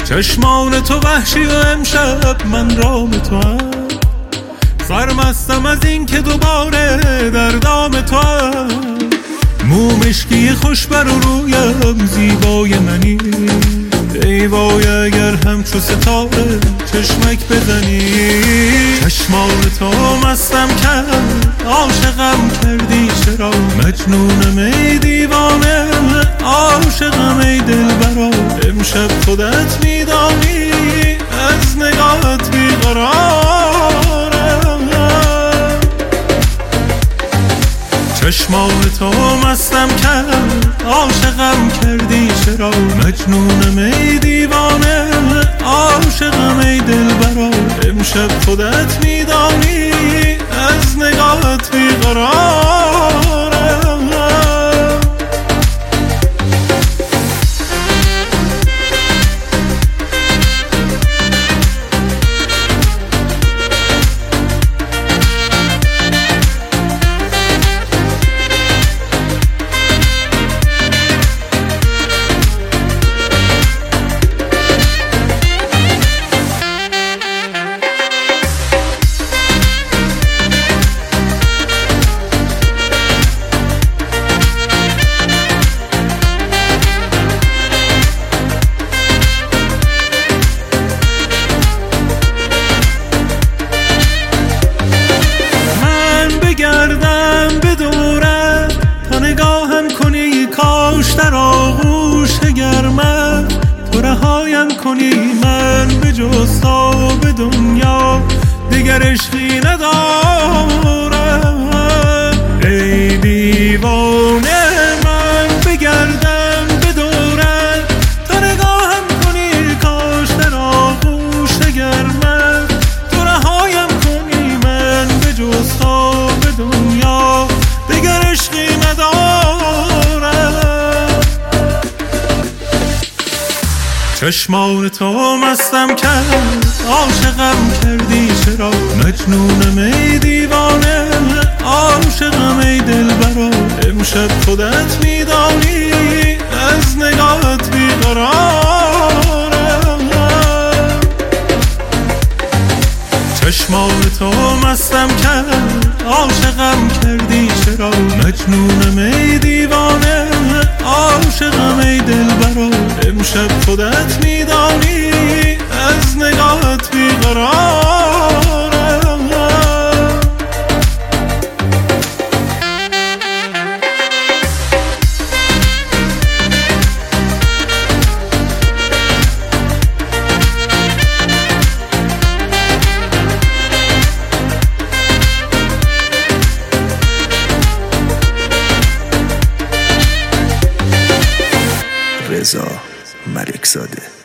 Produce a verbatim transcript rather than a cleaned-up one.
چشمان تو وحشی و امشب من رام تو هم سرمستم از این که دوباره در دام تو هم مو مشکی خوش بر رویم زیبای منی ای وای اگر همچو ستاره چشمک بزنی چشمان تو مستم کرد عاشقم کردی چرا مجنونم ای دیوانه عاشقم ای دلبرا امشب خودت میدانی از نگاهت بیقرارم چشمان تو مستم کرد عاشقم کردی چرا مجنونم ای دیوانه عاشقم ای دلبرا امشب خودت میدانی از نگاهت بیقرارم در آغوش گرمت تو رهایم کنی من به جز تو به دنیا دیگر عشقی ندارم ای دیوانه من بگردم به دورت تو نگاهم کنی کاش در آغوش گرمت تو رهایم کنی من به جز تو به دنیا دیگر عشقی ندارم چشمان تو مستم کرد عاشقم کردی چرا مجنونم ای دیوانه عاشقم ای دلبرا امشب خودت میدانی از نگاهت بیقرارم چشمان تو مستم کرد عاشقم کردی چرا مجنونم ای دیوانه عاشقم ای دلبرا امشب خودت میدانی از نگاهت بیقرارم رضا ملکزاده.